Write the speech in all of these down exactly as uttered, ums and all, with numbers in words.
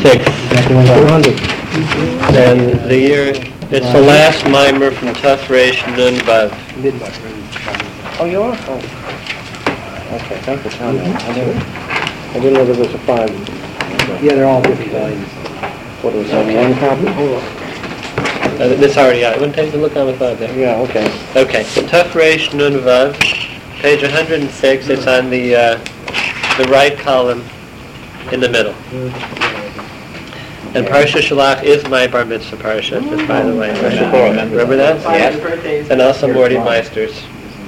six. And the year, it's the last mimer from Tuf Reish Nun Vav. Oh, you are? Oh. Okay, thanks for telling me. I didn't, I didn't know there was a five. Yeah, they're all different volumes. What was that, one copy? Uh, this already got it. Wouldn't take a look on the five there. Yeah, okay. Okay, Tuf Reish Nun Vav, page one hundred six. It's on the uh, the right column in the middle. And Parsha Shalach is my bar mitzvah parsha, just by the way. Remember that? Yes. And also Morty Meisters.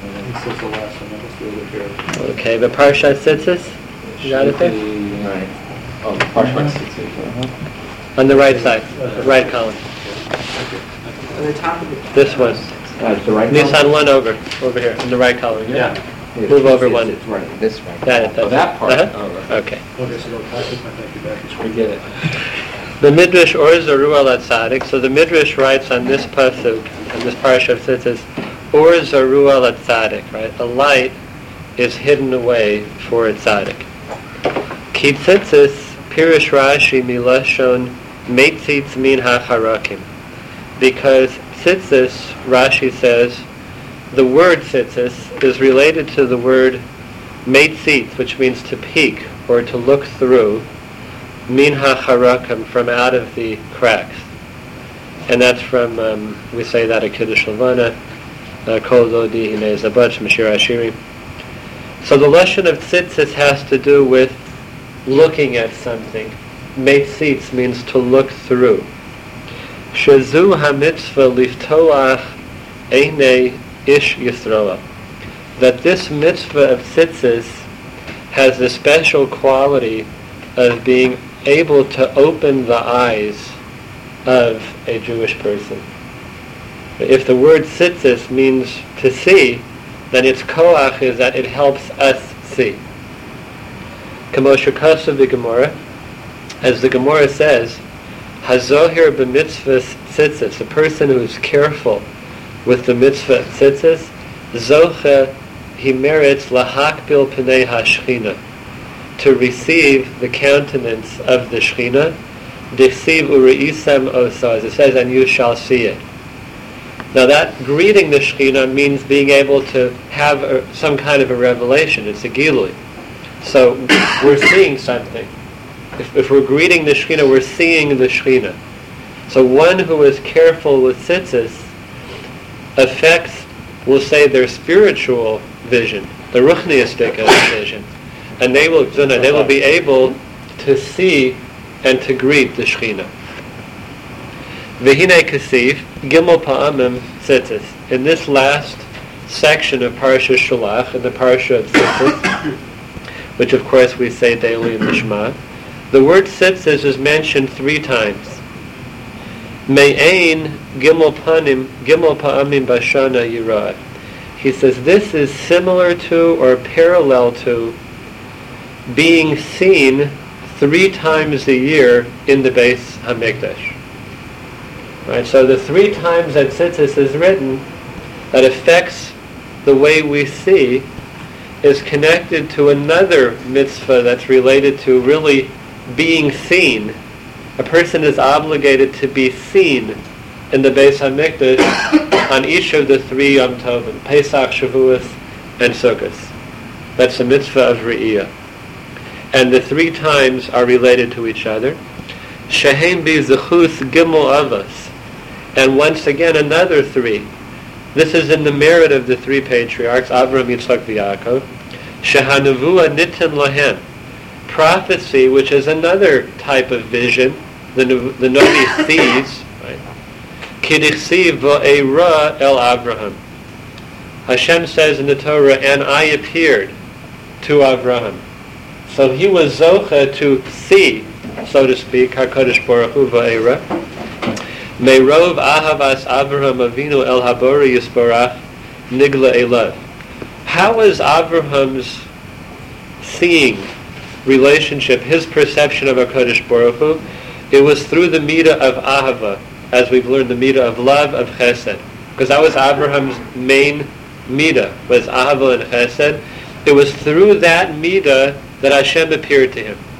Okay, but Parsha Tzitzis, you got it there? Right. Oh, Parsha Tzitzis. On the right side, right column. This one. Uh, the right Nissan one over, over here, in the right column. Yeah. Move over one. It's right. This right. That, oh, that part. Uh-huh. Oh, right. Okay. Okay, so We get it. The Midrash Or Zaru al Tzadik. So the Midrash writes on this pasuk, on this parsha of Tzitzis, Or Zaru al Tzadik. Right, the light is hidden away for a tzaddik. Ki Tzitzis Pirish Rashi Milashon Meitzitz Min HaCharakim. Because Tzitzis, Rashi says, the word Tzitzis is related to the word Meitzitz, which means to peek or to look through. Min ha'charakim, from out of the cracks. And that's from, um, we say that at Kiddush Levana, Kol Zodi Hinei Zabat Shemashir Ashirim. So the lesson of tzitzis has to do with looking at something. Meitzitz means to look through. Shezu ha-mitzvah liftoach einei ish Yisroel. That this mitzvah of tzitzis has the special quality of being able to open the eyes of a Jewish person. If the word tzitzis means to see, then its koach is that it helps us see. Kamosha Kasav the Gemara, as the Gemara says, Hazohir b'mitzvah tzitzis, a person who is careful with the mitzvah tzitzis, zocha he merits lahakbil pnei hashchina, to receive the countenance of the Shechina, Dechsiv ureisam osa, as it says, and you shall see it. Now that greeting the Shechina means being able to have a, some kind of a revelation. It's a gilui. So we're seeing something. If, if we're greeting the Shechina, we're seeing the Shechina. So one who is careful with tzitzis affects, we'll say, their spiritual vision, the ruchniistic vision. And they will, they will be able to see and to greet the Shechina. V'hinei kasif gimel pa'amim tzitzis. In this last section of Parsha Shalach, in the Parsha of Tzitzis, which of course we say daily in the Shema, the word tzitzis is mentioned three times. Me'ein gimel panim gimel pa'amim bashana yirah. He says this is similar to or parallel to being seen three times a year in the Beis HaMikdash. Right, so the three times that tzitzis is written that affects the way we see is connected to another mitzvah that's related to really being seen. A person is obligated to be seen in the Beis HaMikdash on each of the three Yom Tovim, Pesach, Shavuos, and Sukkot. That's the mitzvah of Re'iyah. And the three times are related to each other. Shehem bi zechus gimel avos. And once again, another three. This is in the merit of the three patriarchs, Avraham, Yitzchak, Yaakov. Shehanavua nitin lahem. Prophecy, which is another type of vision, the, the Navi sees, right? Kidichsiv va'era el Avraham. Hashem says in the Torah, and I appeared to Avraham. So he was zocha to see, so to speak, HaKadosh Baruch Hu va'era. Meirov ahavas Avraham Avinu el habori yisbarach nigla elav. How is Avraham's seeing relationship, his perception of HaKadosh Baruch Hu? It was through the midah of ahava, as we've learned, the midah of love, of chesed. Because that was Avraham's main midah, was ahava and chesed. It was through that midah that Hashem appeared to him.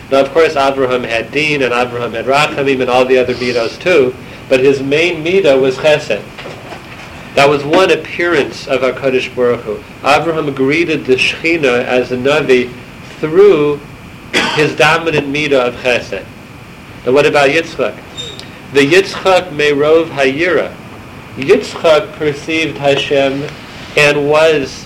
Now, of course, Abraham had Din, and Abraham had Rachamim, and all the other midos too, but his main midah was Chesed. That was one appearance of HaKadosh Baruch Hu. Abraham greeted the Shekhinah as a Navi through his dominant midah of Chesed. Now, what about Yitzchak? The Yitzchak Merov Hayira. Yitzchak perceived Hashem and was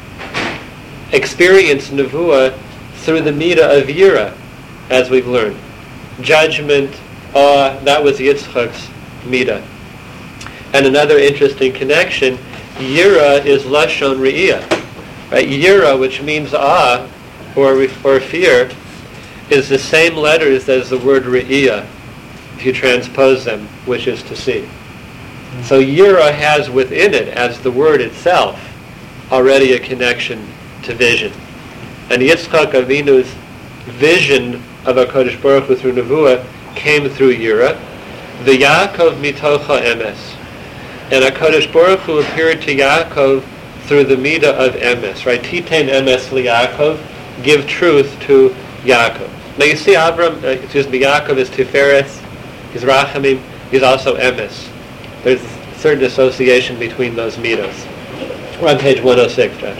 experienced Nevuah through the midah of Yira, as we've learned. Judgment, awe, that was Yitzchak's midah. And another interesting connection, Yira is Lashon Re'iyah. Right? Yira, which means awe or, or fear, is the same letters as the word Re'iyah, if you transpose them, which is to see. So Yira has within it, as the word itself, already a connection to vision. And Yitzchak Avinu's vision of HaKadosh Baruch Hu through Nevuah came through Yira. The Yaakov mitocha emes. And HaKadosh Baruch Hu appeared to Yaakov through the midah of emes, right? Titein emes liYaakov, give truth to Yaakov. Now you see Abram, uh, excuse me, Yaakov is Tiferes, he's Rachamim, he's also emes. There's a certain association between those midos. We're on page one oh six, Josh.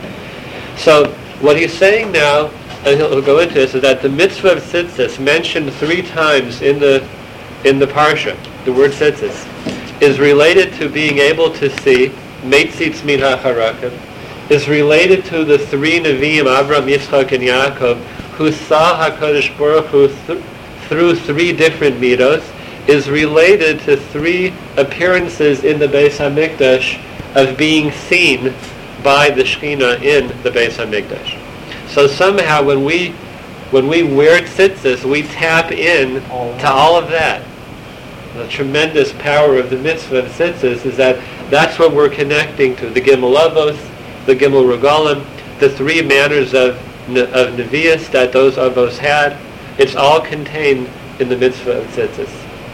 So what he's saying now, and he'll, he'll go into this, is that the mitzvah of tzitzis, mentioned three times in the in the parsha, the word tzitzis, is related to being able to see, meitzitz min hacharakim, is related to the three Nevi'im, Avraham, Yitzchak, and Yaakov, who saw HaKadosh Baruch Hu th- through three different midos, is related to three appearances in the Beis HaMikdash of being seen by the Shekhinah in the Beis HaMikdash. So somehow when we when we wear tzitzis, we tap in to all of that. The tremendous power of the mitzvah of tzitzis is that that's what we're connecting to. The Gimel Avos, the Gimel Regalim, the three manners of of Nevi'us that those Avos had. It's all contained in the mitzvah of tzitzis.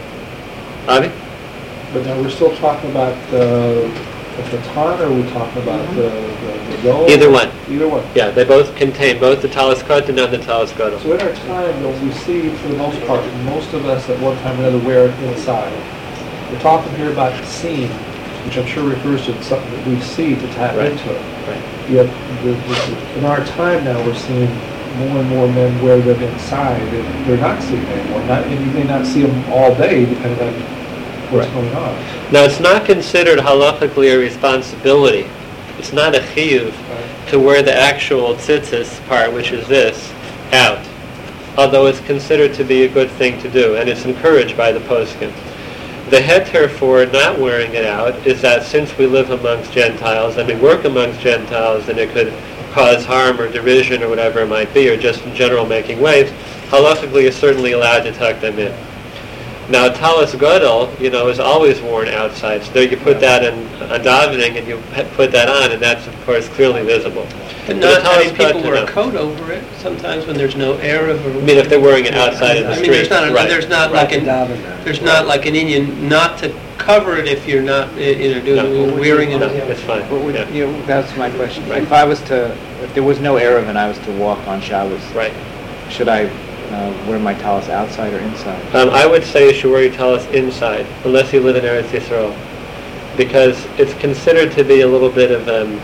Avi? But now we're still talking about the, the Khatan, or are we talking about the, the, the Yom? Either one. Either one. Yeah, they both contain both the Talis Katan and the Talis Gadol. So in our time, though, we see, for the most part, most of us at one time or another wear it inside. We're talking here about seeing, which I'm sure refers to something that we see to tap Right. into it. Right. Yet, the, the, in our time now, we're seeing more and more men wear them inside, and they're not seeing anymore. Not, and you may not see them all day, depending on what's Right. going on. Now, it's not considered halachically a responsibility. It's not a chiyuv Right. to wear the actual tzitzis part, which is this, out. Although it's considered to be a good thing to do, and it's encouraged by the poskim. The heter for not wearing it out is that since we live amongst Gentiles and we work amongst Gentiles, and it could cause harm or derision or whatever it might be, or just in general making waves, halachically you're certainly allowed to tuck them in. Now, talis gadol, you know, is always worn outside. So there you put that in a davening, and you put that on, and that's, of course, clearly visible. But the not talis having people katan, wear a no. coat over it, sometimes when there's no Erev or... I mean, if they're wearing it outside in the I street, mean, there's not, a- right. there's not Right, like an, the davener. there's not like an Indian not to cover it if you're not, uh, you know, No. doing, wearing it. No, it's fine. What would, Yeah. you know, that's my question. Right. If I was to, if there was no Erev and I was to walk on Shabbos, Right. should I uh, wear my talis outside or inside? Um, I would say you should wear your talis inside, unless you live in Eretz Yisrael, because it's considered to be a little bit of um,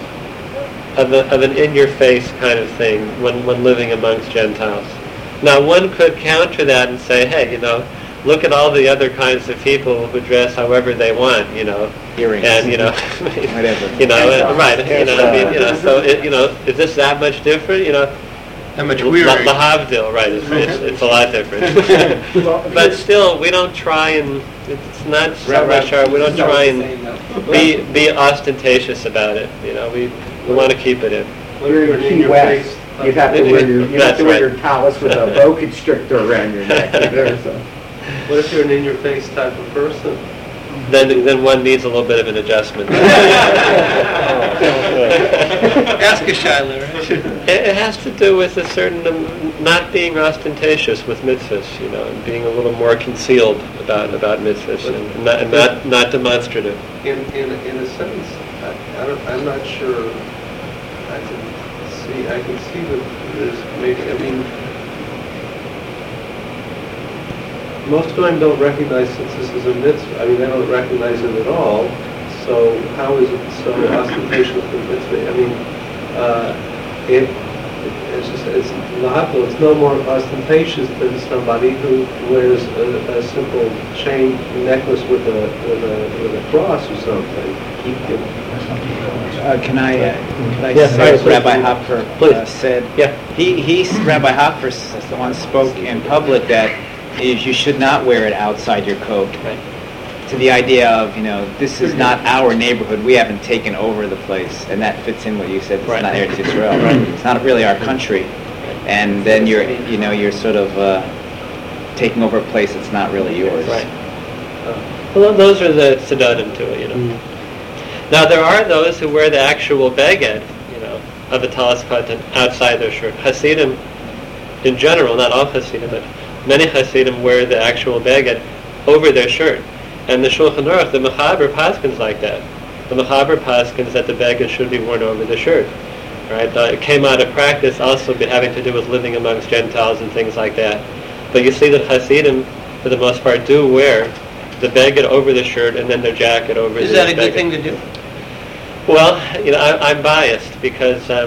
of, a, of an in-your-face kind of thing when, when living amongst Gentiles. Now, one could counter that and say, hey, you know, look at all the other kinds of people who dress however they want, you know, Earrings. and you know, Whatever. you know, uh, right, you know, I mean, you know, so it, you know, is this that much different, you know? How much La- weird. Lahavdil, right? It's, it's, it's a lot different. But still, we don't try and it's not so much our. We don't try and be be ostentatious about it. You know, we we want to keep it in. You're in Key West, you'd have to wear your, you'd have That's to wear right. your talis with a boa constrictor around your neck. There's a- What if you're an in-your-face type of person? Then then one needs a little bit of an adjustment. Ask a Shiloh, right? It, it has to do with a certain um, not being ostentatious with mitzvahs, you know, and being a little more concealed about about mitzvahs and not and not, not demonstrative. In in in a sense, I, I don't, I'm not sure. I can see I can see that there's maybe. I mean, most Goyim don't recognize tzitzis as a mitzvah. I mean, they don't recognize it at all. So how is it so ostentatious a mitzvah? I mean, uh, it, it's just, it's lahapil, it's no more ostentatious than somebody who wears a, a simple chain necklace with a, with a, with a cross or something. Uh, can I, uh, can I Yeah, say sorry, what please. Rabbi Hopfer Please. uh, said? Yeah. He, he, Rabbi Hopfer s- once spoke in public that is you should not wear it outside your coat. Right. To the idea of, you know, this is not our neighborhood. We haven't taken over the place, and that fits in what you said. It's Right. not Eretz Yisrael. Right. It's not really our country. And then you're, you know, you're sort of uh, taking over a place that's not really yours. Right. Well, those are the tzedadim to it, you know. Now, there are those who wear the actual beged, you know, of a talis katan outside their shirt. Hasidim, in general, not all Hasidim, but many Hasidim wear the actual beged over their shirt. And the Shulchan Aruch, the Mechaber paskins like that. The Mechaber paskins that the beged should be worn over the shirt. Right? Uh, it came out of practice also be having to do with living amongst Gentiles and things like that. But you see that Hasidim, for the most part, do wear the beged over the shirt and then their jacket over the Is that a good beged. thing to do? Well, you know, I, I'm biased because um,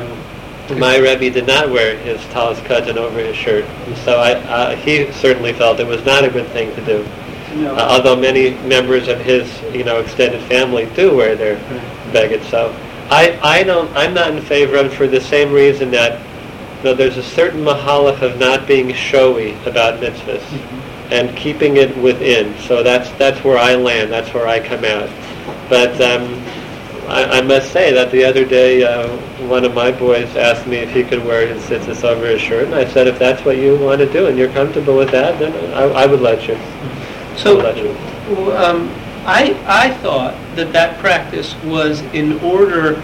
my Rebbe did not wear his talis katan over his shirt. So I, uh, he certainly felt it was not a good thing to do. Uh, although many members of his, you know, extended family do wear their beged. So I, I don't, I'm not in favor of it for the same reason that, you know, there's a certain mahalach of not being showy about mitzvahs and keeping it within. So that's that's where I land. That's where I come out. But um, I, I must say that the other day, uh, one of my boys asked me if he could wear his tzitzis over his shirt, and I said, if that's what you want to do and you're comfortable with that, then I, I would let you. So, I would let you. um, I I thought that that practice was in order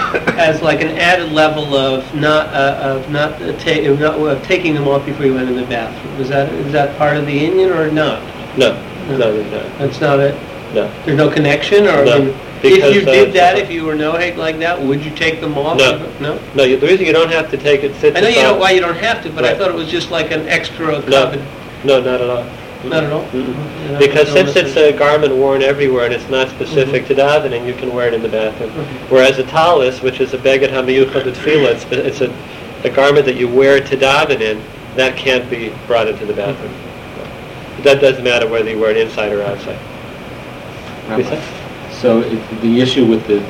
as like an added level of not uh, of not, uh, ta- not of taking them off before you went in the bathroom. Is that is that part of the Indian or not? No, no, no, no. That's not it. No. There's no connection, or No, I mean, because, if you uh, did that, if you were noheg like that, would you take them off? No. No. No, you, the reason you don't have to take it sits I know you aside- know why you don't have to, but I Right. thought it was just like an extra. No. common- No, not at all. Not at all. Mm-mm. You know, Because no since it's message. a garment worn everywhere and it's not specific to davening, you can wear it in the bathroom. Whereas a talis, which is a beged hamiyuchad tefillah, it's, it's a, a garment that you wear to daven in, that can't be brought into the bathroom. That doesn't matter whether you wear it inside or outside. Lisa? So it, the issue with the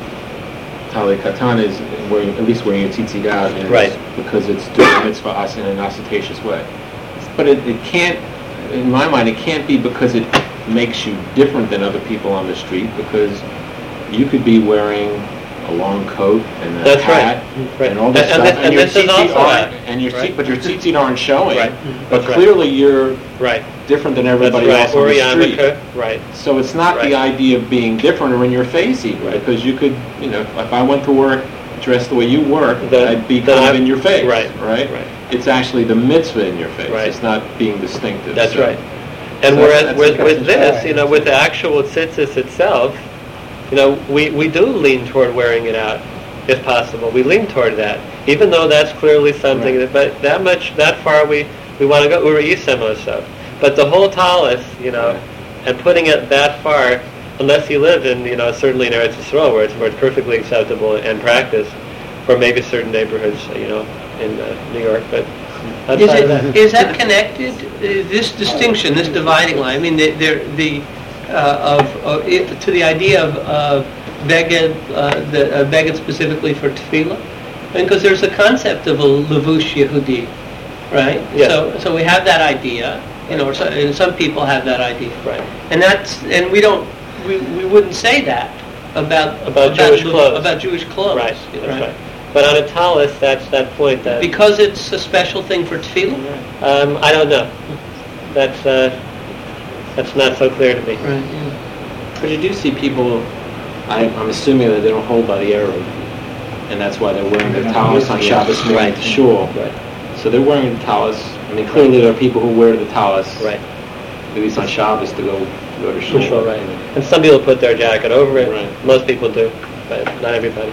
Tali Katan is wearing, at least wearing a tzitzit out, is Right. because it's doing a mitzvah us in an ostentatious way. But it, it can't, in my mind, it can't be because it makes you different than other people on the street, because you could be wearing a long coat and a That's hat right. Right. and all this And- stuff, and this- and your this is tzitzit also aren't, that, and your right? tzi- but your tzitzit aren't showing. Right. But That's right. clearly you're Right. different than That's everybody right. else on Or the street. yarmulke. Right. So it's not Right. the idea of being different or in your face even, Right. because you could, you know, if I went to work dressed the way you work, Then- I'd be then kind of I'm- in your face, right, right? right. It's actually the mitzvah in your face. Right. It's not being distinctive. That's So- right. And So whereas that's- with, that's with the this, right. you know, with the actual tzitzis itself, you know, we, we do lean toward wearing it out, if possible. We lean toward that, even though that's clearly something Right. that, but that much, that far we, we want to go, uri isamoso. But the whole talis, you know, Right. and putting it that far, unless you live in, you know, certainly in Eretz Yisrael, where it's, where it's perfectly acceptable and practiced, or maybe certain neighborhoods, you know, in uh, New York, but Is outside it, of that. is that connected, uh, this distinction, this dividing line, I mean, the, the, the, uh, of, of it, to the idea of, of beged, uh, the, uh, beged specifically for tefillah? And because there's a concept of a levush Yehudi, right? Yes. So, so we have that idea, you know, or so, and some people have that idea. Right. And that's, and we don't, we, we wouldn't say that about, About Jewish lev- clothes. About Jewish clothes. Right, that's right. But on a talis, that's that point that... Because it's a special thing for tefillah? Um, I don't know. That's uh, that's not so clear to me. Right, yeah. But you do see people, I, I'm assuming that they don't hold by the Arab, and that's why they're wearing the talis on Shabbos morning to shul. Right. So they're wearing the talis. I mean, clearly there are people who wear the talis, Right. at least on Shabbos, to go to go to shul. Sure, right. And some people put their jacket over it. Right. Most people do, but not everybody.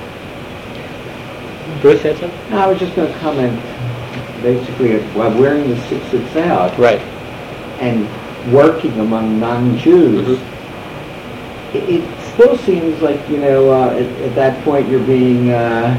Bruce had something? No, I was just going to comment, basically, while wearing the tzitzits out, Right. and working among non-Jews, Mm-hmm. it, it still seems like, you know, uh, at, at that point you're being uh,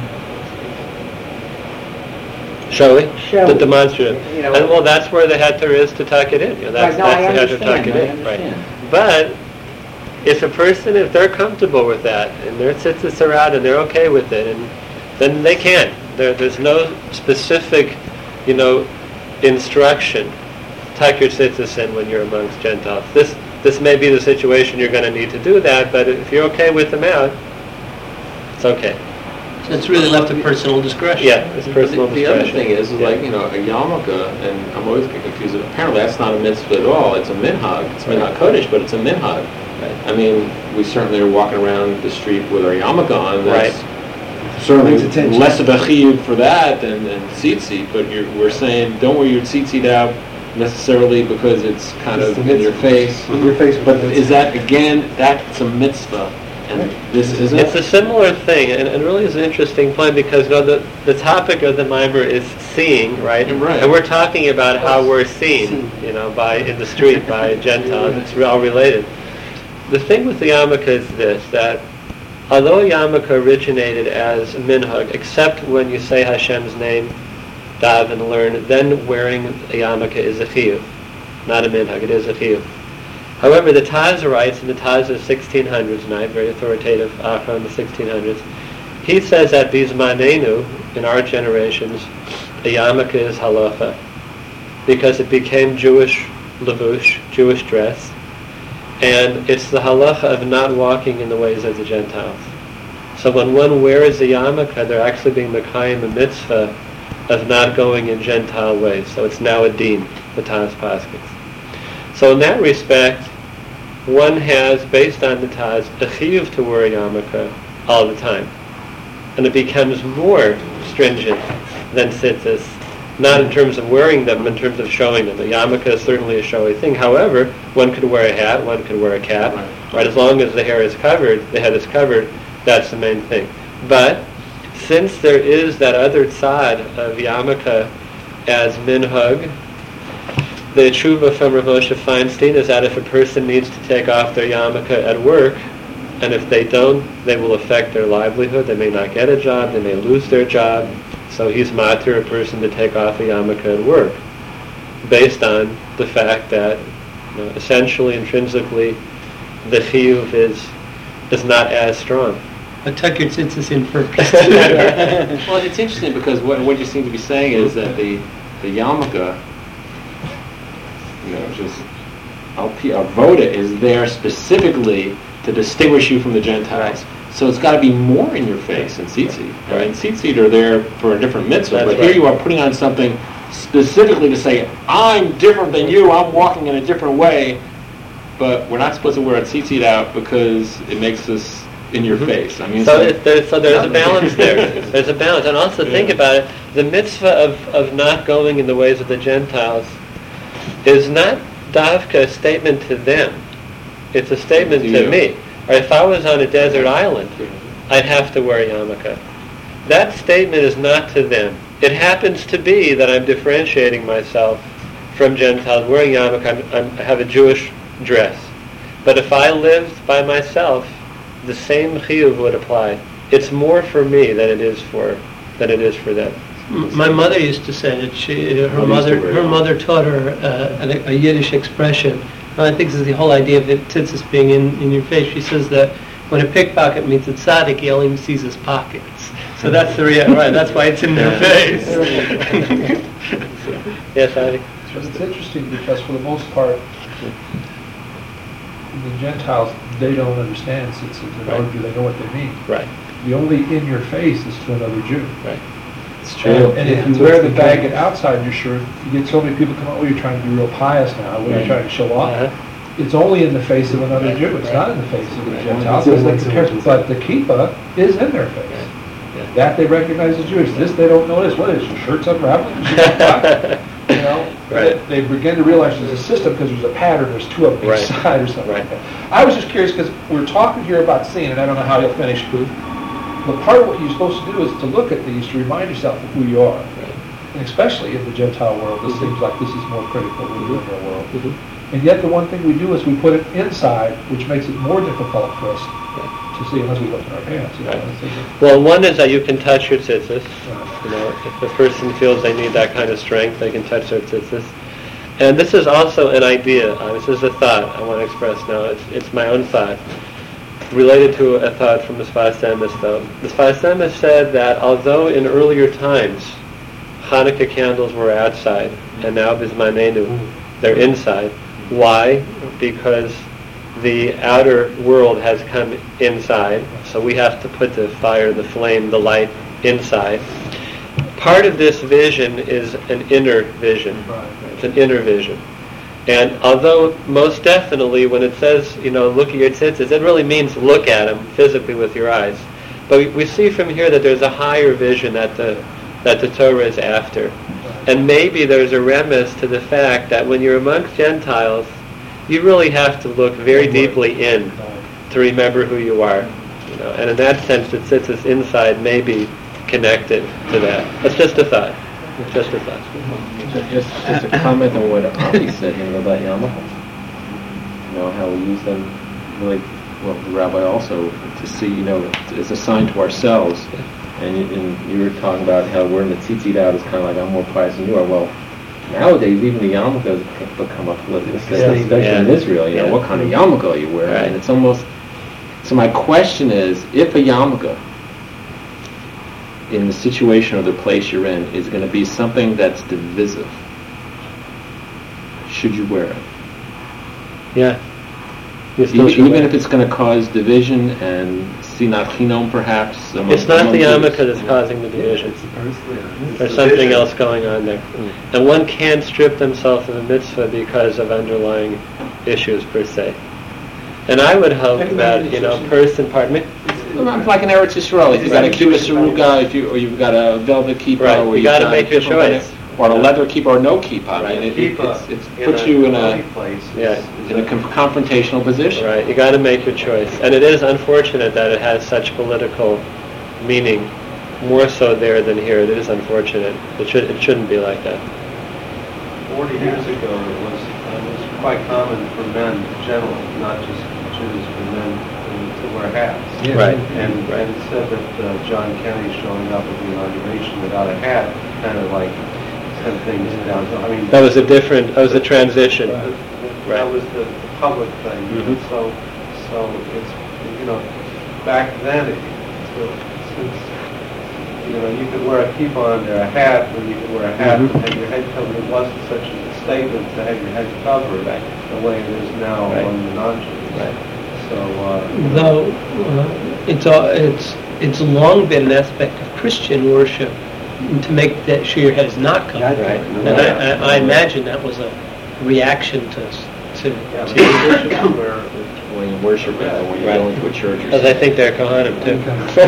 Showy, showy. the demonstrative. You know, And well, that's where the heter is to tuck it in. You know, that's, right, no, I that's the heter tuck understand, it I in. Right. understand. But if a person, if they're comfortable with that, and their tzitzis are out and they're okay with it, and then they can. There, there's no specific, you know, instruction. Tuck your tzitzis in when you're amongst Gentiles. This this may be the situation you're going to need to do that, but if you're okay with them out, it's okay. So it's really left to personal discretion. Yeah, it's personal The, the other discretion. thing is, is Yeah. like, you know, a yarmulke, and I'm always get confused, apparently that's not a mitzvah at all, it's a minhag, it's minhag kodesh, but it's a minhag. Right. I mean, we certainly are walking around the street with our yarmulke on, that's certainly Brings attention. less of a chiyuv for that than, than tzitzit, but you're, we're saying, don't wear your tzitzit out necessarily because it's kind It's of the in your mitzvah. face. In your face, But is that, again, that's a mitzvah, and this isn't? It's a similar thing, and it really is an interesting point because you know the the topic of the mimer is seeing, right? Right. And we're talking about how we're seen, you know, by in the street by Gentiles. It's all related. The thing with the yarmulke is this: that although yarmulke originated as minhag, except when you say Hashem's name, daven and learn, then wearing a yarmulke is a chiyuv, not a minhag. It is a chiyuv. However, the Taz writes in the Taz of sixteen hundreds, night, very authoritative author in the sixteen hundreds, he says that Bizmanenu, in our generations, the yarmulke is halacha, because it became Jewish levush, Jewish dress, and it's the halacha of not walking in the ways of the Gentiles. So when one wears the yarmulke, they're actually being mekayim a mitzvah of not going in Gentile ways. So it's now a din, the Taz paskins. So in that respect, one has, based on the Taz, a chiyuv to wear a yarmulke all the time. And it becomes more stringent than tzitzis, not in terms of wearing them, but in terms of showing them. The yarmulke is certainly a showy thing. However, one could wear a hat, one could wear a cap, right? As long as the hair is covered, the head is covered, that's the main thing. But since there is that other side of yarmulke as minhag, the tshuva from Rav Moshe Feinstein is that if a person needs to take off their yarmulke at work, and if they don't, they will affect their livelihood. They may not get a job, they may lose their job. So he's matir a person to take off a yarmulke at work, based on the fact that, you know, essentially, intrinsically, the chiyuv is is not as strong. But tuck your tzitzis in first. Well, it's interesting because what, what you seem to be saying is that the the yarmulke, you know, just avoda is there specifically to distinguish you from the Gentiles. So it's got to be more in your face than tzitzit. I mean, tzitzit are there for a different mitzvah, That's but right. here you are putting on something specifically to say, I'm different than you, I'm walking in a different way, but we're not supposed to wear a tzitzit out because it makes us in your face. I mean, So, it's it, there's, so there's a balance there. There's a balance. And also think about it, the mitzvah of, of not going in the ways of the Gentiles is not davka a statement to them. It's a statement To to you. me. Or if I was on a desert island, I'd have to wear a yarmulke. That statement is not to them. It happens to be that I'm differentiating myself from Gentiles. Wearing yarmulke, I'm, I'm, I have a Jewish dress. But if I lived by myself, the same chiyuv would apply. It's more for me than it is for than it is for them. My mother used to say that she, her Mother used mother, to wear her it. mother taught her uh, a, a Yiddish expression. And I think this is the whole idea of it, tzitzis being in, in your face. She says that when a pickpocket meets a tzaddik, he only sees his pockets. So that's the rea- right. That's why it's in their face. Yes, Adi? It's interesting because for the most part, the Gentiles, they don't understand tzitzit, nor Right. do they know what they mean. Right. The only in your face is to another Jew. Right. It's And, and if Yeah, you that's wear what the they baguette outside your shirt, you get so many people come out, oh, you're trying to be real pious now, what are you Right. trying to show off? Uh-huh. It's only in the face of another Right. Jew, it's Right. not in the face of the Right. Gentiles, Only because they once in compare- which is- but the kippah is in their face. Yeah. That they recognize as Jewish. This they don't notice. What is your shirt's unraveling? You know, Right. they begin to realize there's a system because there's a pattern. There's two of them Right. each side or something Right. like that. I was just curious because we're talking here about seeing, and I don't know how you'll finish. But part of what you're supposed to do is to look at these to remind yourself of who you are, and especially in the Gentile world. This seems like this is more critical than in their world. And yet the one thing we do is we put it inside, which makes it more difficult for us to see unless we look at our hands. You know, it's a- Well, one is that you can touch your tzitzis. uh, You know, if the person feels they need that kind of strength, they can touch their tzitzis. And this is also an idea. Uh, this is a thought I want to express now. It's, it's my own thought, related to a thought from the Sfas Emes, though. The Sfas Emes said that although in earlier times Hanukkah candles were outside, and now Bismanenu, they're inside. Why? Because the outer world has come inside, so we have to put the fire, the flame, the light inside. Part of this vision is an inner vision. It's an inner vision. And although most definitely when it says, you know, look at your tzitzis, it really means look at them physically with your eyes. But we, we see from here that there's a higher vision that the that the Torah is after. And maybe there's a remiss to the fact that when you're amongst Gentiles, you really have to look very deeply in to remember who you are. You know, and in that sense, the tzitzis inside may be connected to that. That's just a thought. It's just a thought. Just, just a comment on what Avi said, you know, about yarmulkes. You know, how we use them, really, well, the rabbi also, to see, you know, as a sign to ourselves. And you, and you were talking about how wearing the tzitzit out is kind of like, I'm more pious than you are. Well, nowadays, even the yarmulke has become a political statement, especially Yeah. in Israel. You know, Yeah. what kind of yarmulke are you wearing? Right. And it's almost... So my question is, if a yarmulke, in the situation or the place you're in, is going to be something that's divisive, should you wear it? Yeah. You still Even, should even wear if it. it's going to cause division and sinat chinam, perhaps? among- It's not the among yarmulke Jews? that's causing the division. There's something else going on there. And one can't strip themselves of a mitzvah because of underlying issues per se. And I would hope that, you know, person, pardon me? Well, Like an Eretz Yisrael, if you've got a kibbutz saruga, if you or you've got a velvet kippah, Right, or you you've gotta got make a your different kind choice. of- or a leather kippah or no kippah. I mean, it, it, Kippah it's, it puts you in a place. is- Yeah. is in a com- confrontational position. Right, you got to make your choice. And it is unfortunate that it has such political meaning, more so there than here. It is unfortunate. It should it shouldn't be like that. Forty years ago, it was, it was quite common for men generally, not just Jews, for men to, to wear hats. Right. And, Right. and it said that uh, John Kenny showing up at the inauguration without a hat kind of like sent things downhill. I mean, That was a different, that was a transition. that Right. was the, the public thing. you know, Mhm. So, so it's, you know, back then, it, so, since, you know, you could wear a kippah under a hat, or you could wear a hat Mhm. and have your head covered. It wasn't such a statement to have your head covered the way it is now Right. among the non-Jews. Right. So, uh, Though uh, it's all, it's it's long been an aspect of Christian worship to make that sure your head is not covered. Right. And I, I, I imagine that was a reaction to to, yeah, to but Christians wear When you worship rather when you Right. go into a church or Because I think they're Kohanim too.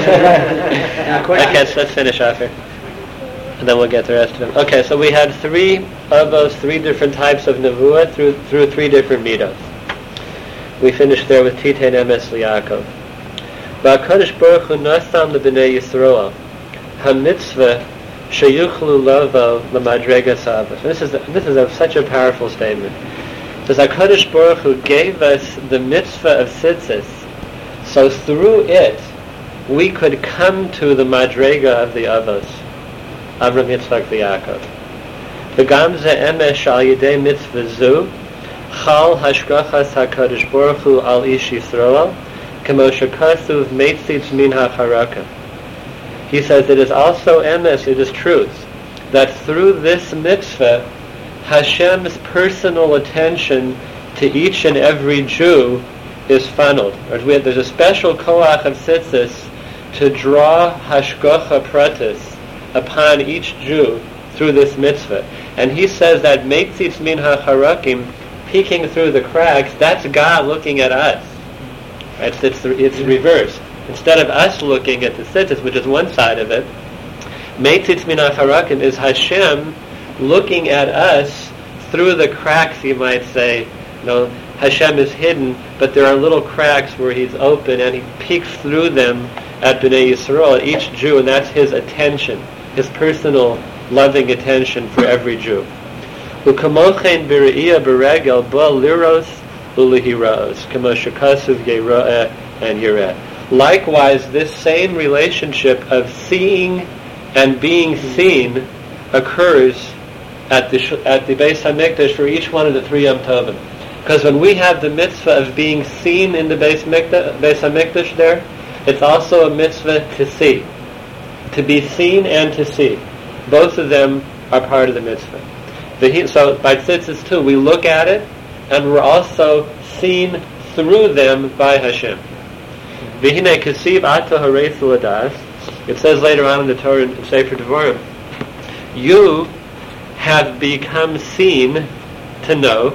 Okay, so let's finish off here. And then we'll get the rest of them. Okay, so we had three of those three different types of nevuah through through three different midos. We finished there with Titein Emes Liyaakov. V'HaKadosh Baruch Hu nasam lebnei Yisroel ha-mitzvah sheyuchlu lavo l'madregas avos. This is this is a, such a powerful statement. It says HaKadosh Baruch Hu gave us the mitzvah of tzitzis, so through it we could come to the madrega of the avos, Avram Yitzchak Yaakov. V'gam ze emesh al yedei mitzvah zu chal hashgachas HaKadosh Baruch Hu al ish Yisroel kemo shekasuv meitzitz min hacharaka. He says it is also emes, it is truth, that through this mitzvah Hashem's personal attention to each and every Jew is funneled. There's a special koach of tzitzis to draw hashgacha pratis upon each Jew through this mitzvah. And he says that meitzitz min hacharakim, peeking through the cracks, that's God looking at us. Right? It's, it's, it's reversed. Instead of us looking at the tzitzis, which is one side of it, meitzitz min hacharakim is Hashem looking at us through the cracks, you might say. You know, Hashem is hidden, but there are little cracks where He's open, and He peeks through them at Bnei Yisrael, at each Jew, and that's His attention, His personal, loving attention for every Jew. Ukamochen b're'iyah b'regel bo liros ulehiros, kamo shekasuv yero'eh and yireh. Likewise, this same relationship of seeing and being seen occurs at the at the Beis Hamikdash for each one of the three Yom Tovim. Because when we have the mitzvah of being seen in the Beis Mikdash, Beis Hamikdash there, it's also a mitzvah to see. To be seen and to see. Both of them are part of the mitzvah. The, so by tzitzis too, we look at it, and we're also seen through them by Hashem. V'hinei kasiv ata hareithu ladas. It says later on in the Torah in Sefer Devarim, you have become seen to know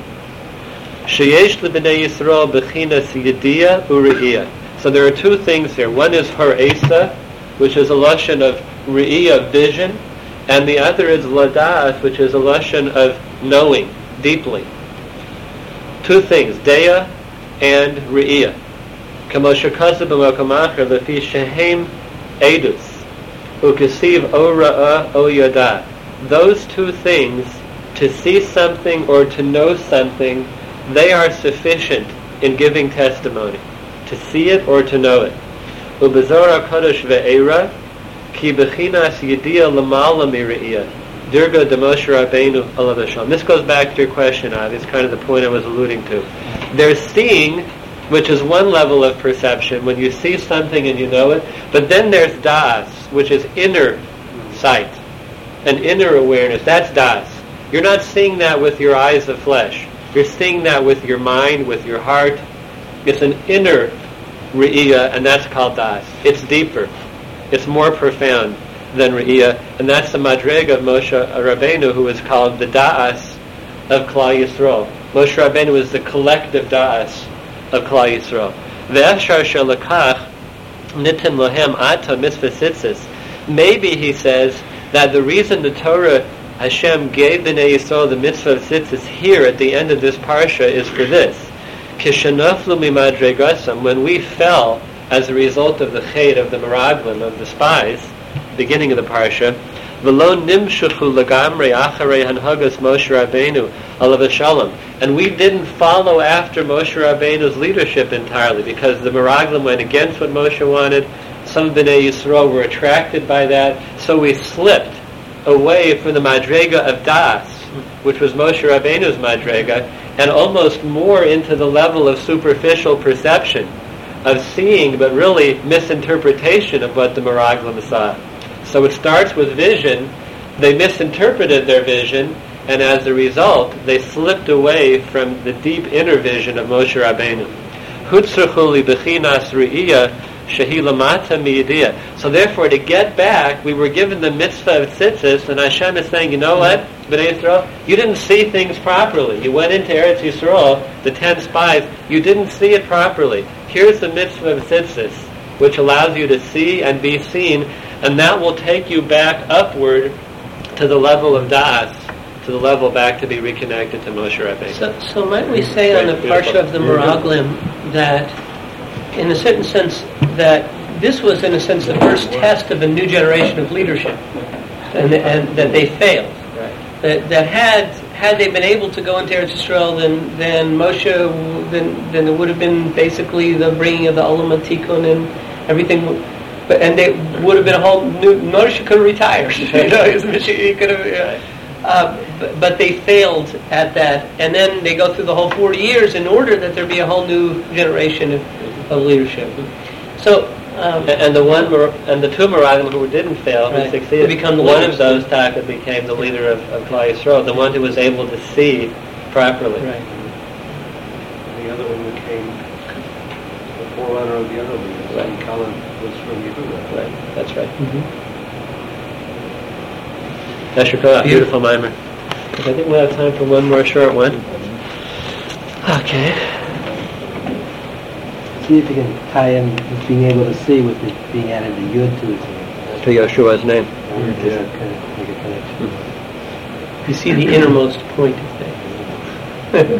sheyesh lebnei Yisrael bechinas yediyah u're'iyah. So there are two things here. One is har'esa, which is a lashon of re'iyah, vision, and the other is ladas, which is a lashon of knowing deeply. Two things, deya and re'iyah. Kamo shekasav b'makom acher lefi shehem edus ukasiv o ra'ah o yada. Those two things, to see something or to know something, they are sufficient in giving testimony. To see it or to know it. Ubezor HaKadosh ve'era ki bechinas yediyah lamala mire'iyah dirga de Moshe Rabbeinu alav hashalom. This goes back to your question, Avi. It's kind of the point I was alluding to. There's seeing, which is one level of perception, when you see something and you know it, but then there's das, which is inner sight, an inner awareness. That's das. You're not seeing that with your eyes of flesh. You're seeing that with your mind, with your heart. It's an inner re'iyah, and that's called das. It's deeper. It's more profound than re'iyah, and that's the madrega of Moshe Rabbeinu, who is called the da'as of Klal Yisrael. Moshe Rabbeinu is the collective da'as of Klal Yisrael. Ve'efshar shelakach nitin lohem ata mitzvah tzitzis. Maybe, he says, that the reason the Torah, Hashem gave Bnei Yisrael the mitzvah of tzitzis here at the end of this parsha is for this. Kishenoflu mimadregasam, when we fell as a result of the chet of the meraglim, of the spies, beginning of the parsha, v'lo nimshuchu lagamrei acharei hanhagas Moshe Rabbeinu alav hashalom, and we didn't follow after Moshe Rabbeinu's leadership entirely, because the meraglim went against what Moshe wanted. Some Bnei Yisrael were attracted by that, so we slipped away from the madrega of das, which was Moshe Rabbeinu's madrega, and almost more into the level of superficial perception, of seeing, but really misinterpretation of what the meraglim saw. So it starts with vision. They misinterpreted their vision, and as a result, they slipped away from the deep inner vision of Moshe Rabbeinu. Hutzruchu li bechinas re'iyah shehi lamata miyidiyah. So therefore, to get back, we were given the mitzvah of tzitzis, and Hashem is saying, you know what, Bnei Yisrael, you didn't see things properly. You went into Eretz Yisrael, the ten spies, you didn't see it properly. Here's the mitzvah of tzitzis, which allows you to see and be seen, and that will take you back upward to the level of das, to the level back to be reconnected to Moshe Rabbeinu. So, so might we say on the parsha of the meraglim that, in a certain sense, that this was, in a sense, the first test of a new generation of leadership, and, and that they failed. Right. That, that had had they been able to go into Eretz Yisrael, then then Moshe, then then it would have been basically the bringing of the Olam Tikun and everything. But and they would have been a whole new. Notice you could have retired. You know, he could have. Uh, but, but they failed at that, and then they go through the whole forty years in order that there be a whole new generation of, of leadership. So, um, and, and the one and the two meraglim who didn't fail, right, who succeeded, who become the one leaders. of those taka became the leader of, of Klal Yisrael, the one who was able to see properly. Right. The other one became the forerunner of the other leaders. Right. And Caleb was from Yehuda. Right. That's right. Mm-hmm. Yasher Koach, beautiful mimer. I think we'll have time for one more short one. Okay. See if you can tie in with being able to see with it being added the yud to his name. To Yeshua's name. Yeah, kind of make a connection. You see the innermost point of things.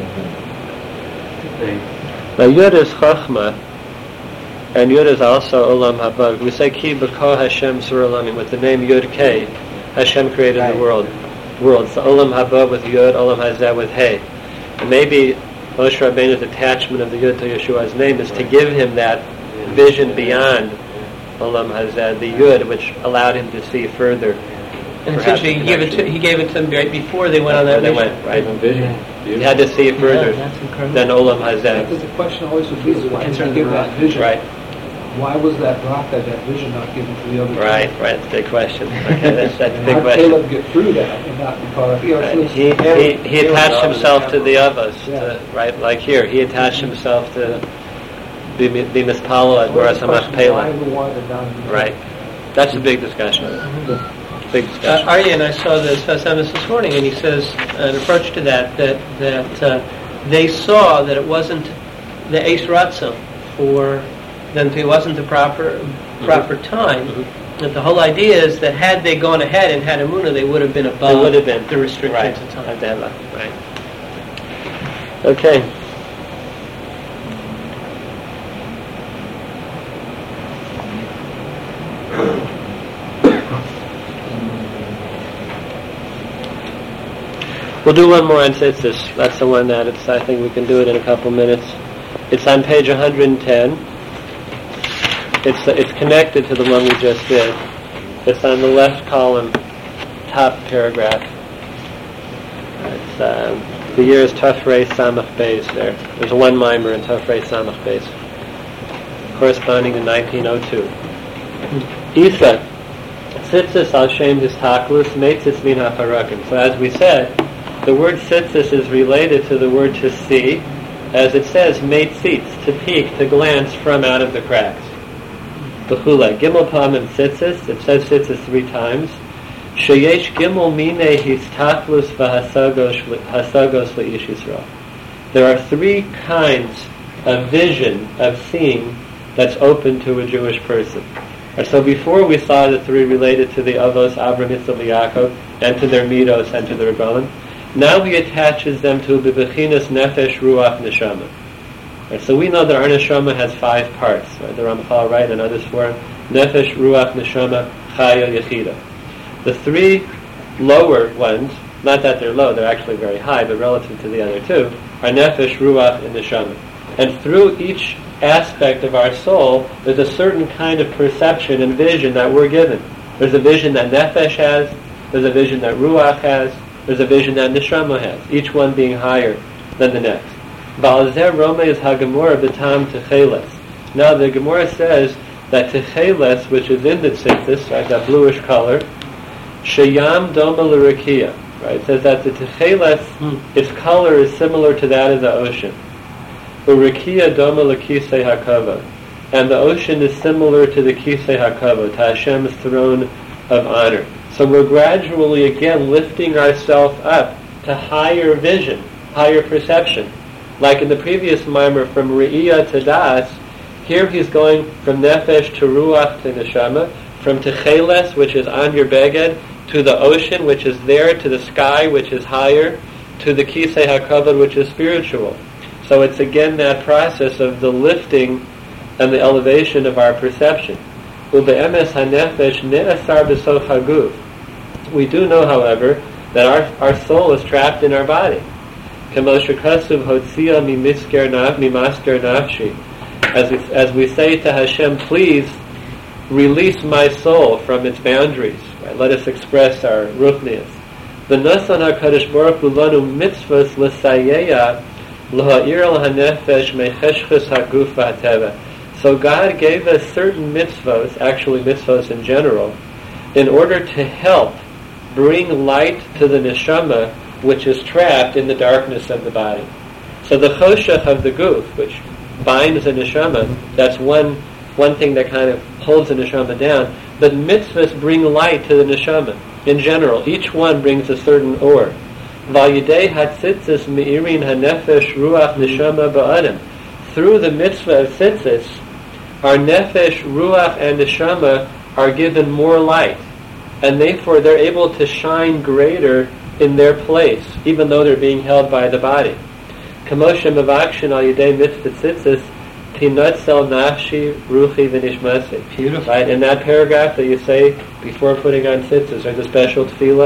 Now Yud is Chachma, and Yud is also Olam Haba. We say Ki B'Ko Hashem Sur Olamim. With the name Yud K, Hashem created Right. the world. worlds. So Olam Haba with Yud, Olam Hazeh with Hey. And maybe Moshe Rabbeinu's attachment of the Yud to Yeshua's name is to give him that vision beyond Olam Hazeh, the Yud, which allowed him to see further. And essentially, he gave it to he gave it to them right before they went on that they mission. went, right? Vision. He had to see further Yeah, that's incredible. than Olam Because Hazeh. the question always would be, is why did he give that vision? Right, Why was that rock, that, that vision not given to the other? right, right. That's a big question. Okay, that's, that's a And big how did question. Caleb get through that and not be caught up? You know, Right. it's- He, he, he attached himself to the others, Yeah. to, right? Like here, he attached himself to be be mispalo at Where's the Boras question, why Hamachpelah. the one and not the Right. That's a big discussion. Big Uh, discussion. Arya and I saw the Sfas Emes this morning, and he says, an approach to that, that that uh, they saw that it wasn't the Eis Ratzon for them to, it wasn't the proper proper time. Mhm. That the whole idea is that had they gone ahead and had Emunah, they would have been above They would have been the restrictions right. of time. Adela, right. Okay. We'll do one more on Tzitzis. That's the one that it's, I think we can do it in a couple minutes. It's on page one hundred ten. It's it's connected to the one we just did. It's on the left column, top paragraph. It's, uh, the year is Tafrei Samach Beis there. There's a one mimer in Tafrei Samach Beis, corresponding to nineteen oh two. Isa, Tzitzis al Shem Histaklus, Meitzis Min HaParakim. So as we said, the word Tzitzis is related to the word to see, as it says, Meitzitz, to peek, to glance from out of the cracks. B'chula, Gimel Pamim Tzitzis, it says Tzitzis three times. Sheyesh Gimel Mine Histaklus V'Hasagos Le'ish Yisrael. There are three kinds of vision, of seeing, that's open to a Jewish person. And so before we saw the three related to the Avos, Avram, Yitzchak, Yaakov, and to their Midos and to the Rebbelim. Now he attaches them to Bebechinas Nefesh, Ruach, Neshama. Right, so we know that our Neshama has five parts. Right? The Ramchal, right, and others for him. Nefesh, Ruach, Neshama, Chaya, Yechida. The three lower ones, not that they're low, they're actually very high, but relative to the other two, are Nefesh, Ruach, and Neshama. And through each aspect of our soul, there's a certain kind of perception and vision that we're given. There's a vision that Nefesh has, there's a vision that Ruach has, there's a vision that Neshama has, each one being higher than the next. Ba'alzer Rome is HaGemorah B'tam Techeles. Now the Gemara says that Techeles, which is in the Tzitzis, right, that bluish color, Sheyam Doma L'Rakia, right, it says that the Techeles, hmm. its color is similar to that of the ocean. Urakia Doma L'Kisei HaKavod. And the ocean is similar to the Kisei HaKavod, to Hashem's throne of honor. So we're gradually, again, lifting ourselves up to higher vision, higher perception. Like in the previous mimer, from Re'iyah to Das, here he's going from Nefesh to Ruach to Neshama, from Techeles, which is on your beged, to the ocean, which is there, to the sky, which is higher, to the Kisei HaKavod, which is spiritual. So it's again that process of the lifting and the elevation of our perception. Ube'emes HaNefesh ne'asar b'sof haguf. We do know, however, that our, our soul is trapped in our body. As we, as we say to Hashem, please release my soul from its boundaries. Right? Let us express our ruchnius. V'nasan HaKadosh Baruch Hu lanu mitzvos l'sayeya l'ha'ir l'hanefesh mecheshchus haguf v'hateva. So God gave us certain mitzvos, actually mitzvos in general, in order to help bring light to the neshama, which is trapped in the darkness of the body. So the choshech of the guf, which binds the neshama, that's one one thing that kind of holds the neshama down. But mitzvahs bring light to the neshama in general. Each one brings a certain or. Vayidei hatzitzis meirin hanefesh ruach neshama ba'adam. Through the mitzvah of tzitzis, our nefesh, ruach, and neshama are given more light, and therefore they're able to shine greater in their place, even though they're being held by the body. Kamosha mavakshin al yidei mitzvah tzitzis tinotzel nafshi ruchi v'nishmasi. Beautiful. Right, in that paragraph that you say before putting on tzitzis, there's a special tefillah.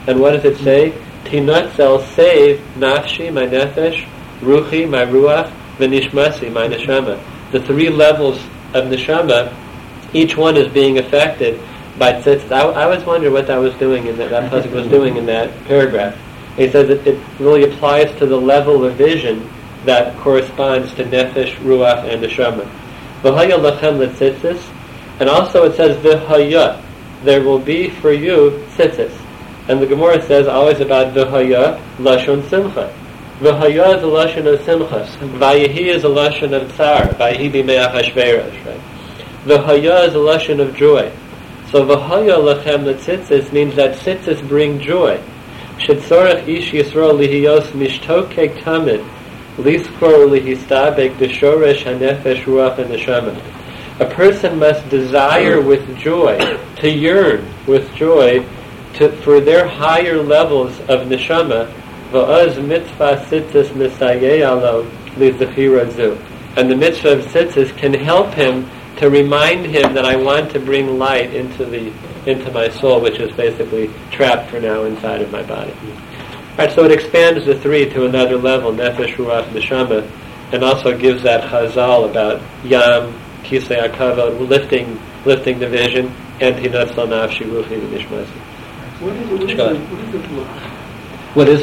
And what does it say? Tinatzel, save nafshi, my nefesh, ruchi, my ruach, v'nishmasi, my neshama. The three levels of neshama, each one is being affected by tzitzis. I, I always wonder what that was doing in that, that pasuk was doing in that paragraph. He says that it really applies to the level of vision that corresponds to nefesh, ruach, and neshama. V'haya lachem letzitzis, and also it says v'haya, there will be for you tzitzis. And the Gemara says always about v'haya lashon simcha. V'haya is a lashon of simcha. Vayehi is a lashon of tsar. Vayehi b'mei Achashverosh, right? V'haya is a lashon of joy. So v'haya lachem letzitzis means that tzitzis bring joy. Shetzorech ish Yisrael lihiyos mishtokek tamid liskor lihistabek deshoresh hanefesh ruach and neshama. A person must desire with joy, to yearn with joy, to, for their higher levels of neshama. Va'az mitzvah tzitzis misayeh alo lizachira zu. And the mitzvah of tzitzis can help him to remind him that I want to bring light into the into my soul, which is basically trapped for now inside of my body. All right, so it expands the three to another level, nefesh, ruach, neshama, and also gives that chazal about yam, kisei hakavod, lifting, lifting the vision, and tinatzal nafshi ruchi v'nishmasi. What is, what is, Go the, ahead. what is the ruach? What is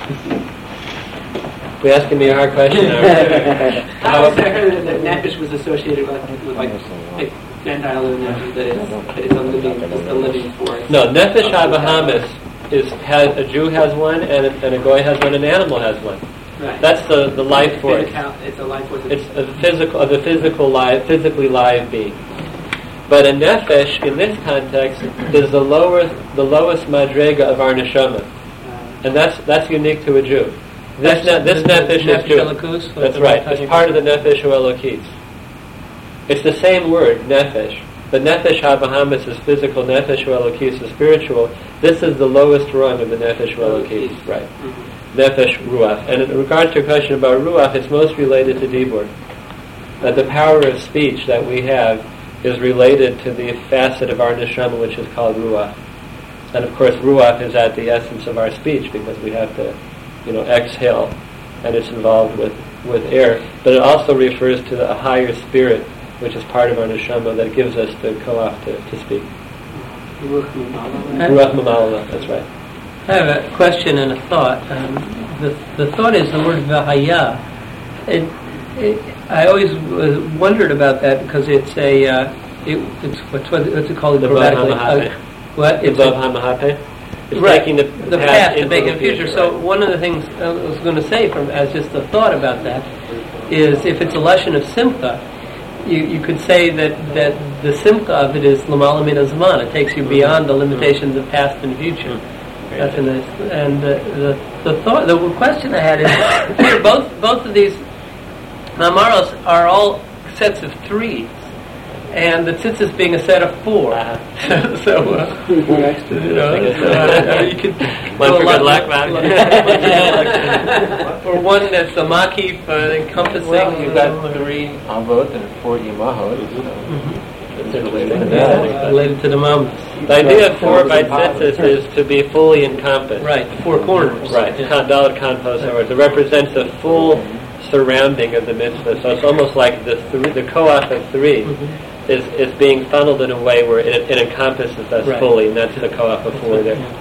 ruach? You're asking me a hard question. I always heard that nefesh was associated with, with like, like Gentile and nefesh, that it's, that it's a living, it's a living force. No, nefesh habahamis is has a Jew has one, and a, and a goy has one, and an animal has one. Right. That's the, the life force. It's a life force. It's a physical of a physical live, physically live being. But a nefesh in this context is the lower the lowest madrega of our neshama, and that's that's unique to a Jew. This ne- this nefesh is Jew. That's right. It's part of the nefesh elokis. It's the same word, nefesh. But nefesh habahamis is physical, nefesh elokis is spiritual. This is the lowest rung of the nefesh elokis, right? Mm-hmm. Nefesh ruach. And in regard to your question about ruach, it's most related to dibur. That the power of speech that we have is related to the facet of our neshama, which is called ruach. And of course, ruach is at the essence of our speech because we have to, you know, exhale, and it's involved with, with air. But it also refers to the, a higher spirit, which is part of our neshama that gives us the koach to, to speak. Ruach mamala, that's right. I have a question and a thought. Um, the the thought is the word v'haya. It, it, I always uh, wondered about that because it's a uh, it, it's what's, what's it called The grammatically? Bav Uh, what? The It's Bav a- HaMahape. It's Right, taking the, the past, past to into make the it future. future. So right. one of the things I was going to say, from as just a thought about that, is if it's a lashon of simcha, you, you could say that, that the simcha of it is lamala min hazman. It takes you beyond the limitations of past and future. That's a nice. And uh, the the thought, the question I had is here, both both of these mamaros are all sets of threes, and the tzitzis being a set of four. Uh-huh. so, uh, you know, so, uh, you could One go for a lot- good luck, man. or one that's a makif, uh, encompassing. Well, you've uh, got three avot and four imahot. Mhm. It's related to Yeah, that. related to the mamas. The idea of four by tzitzis is to be fully encompassed. Right, four corners. Right. Yeah. Dalet kanpos, it represents a full surrounding of the mitzvah. So it's almost like the three, the koach of three Mhm. is, is being funneled in a way where it, it encompasses us Right. fully, and that's the koach of four there.